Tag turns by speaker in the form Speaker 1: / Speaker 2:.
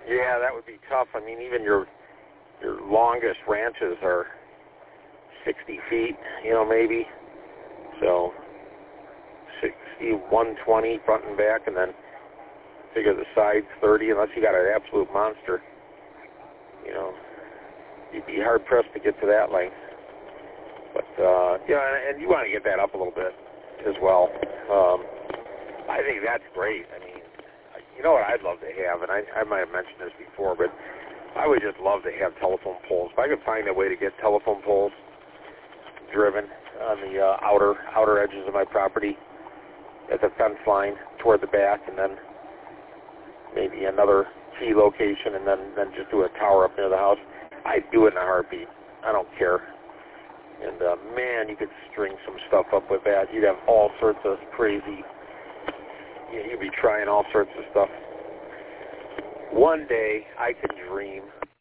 Speaker 1: Yeah, that would be tough. I mean, even your longest ranches are 60 feet, maybe. So 60, 120 front and back, and then figure the sides 30, unless you got an absolute monster. You'd be hard pressed to get to that length. But and you want to get that up a little bit as well. I think that's great. I mean, you know what I'd love to have, and I might have mentioned this before, but I would just love to have telephone poles. If I could find a way to get telephone poles driven on the outer edges of my property at the fence line toward the back, and then maybe another key location, and then just do a tower up near the house, I'd do it in a heartbeat. I don't care. And man, you could string some stuff up with that. You'd have all sorts of crazy. You'd be trying all sorts of stuff. One day, I could dream